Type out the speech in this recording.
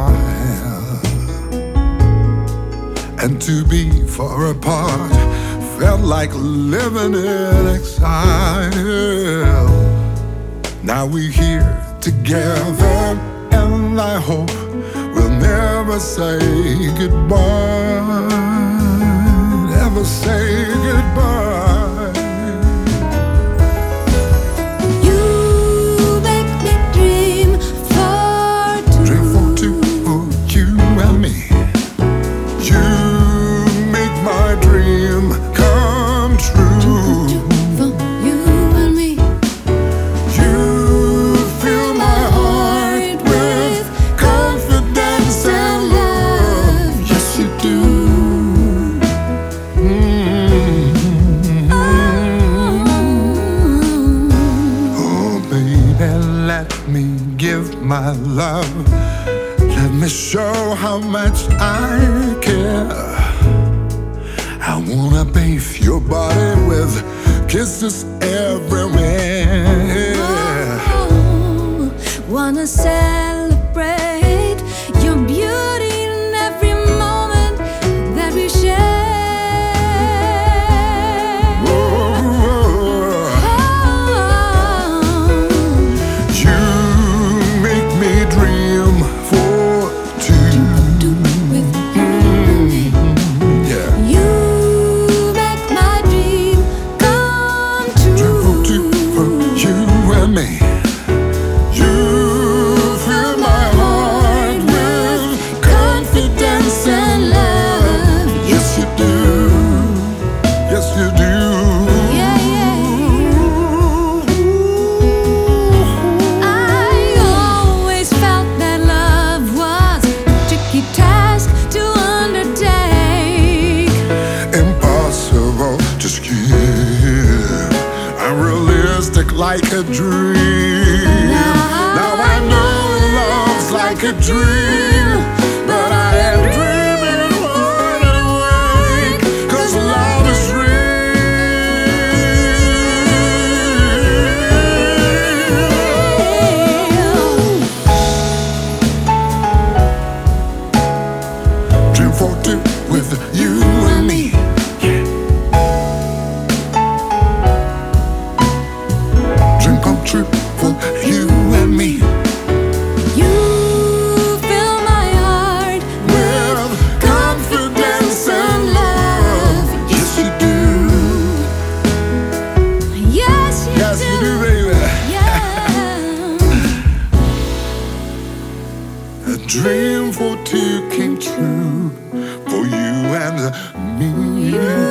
smile. And to be far apart felt like living in exile. Now we're here together, and I hope we'll never say goodbye. Never say goodbye. Let me give my love. Let me show how much I care. I wanna bathe your body with kisses everywhere. Oh, wanna celebrate your beauty in every moment that we share. Unrealistic like a dream. Now I know love's like a dream, but I am dreaming and wide awake, 'cause love is real. Dream for two with you and me. Trip for you and me. You fill my heart with confidence and love. Yes, you do. Yes, you yes, do. You do, baby. Yeah. A dream for two came true, for you and me.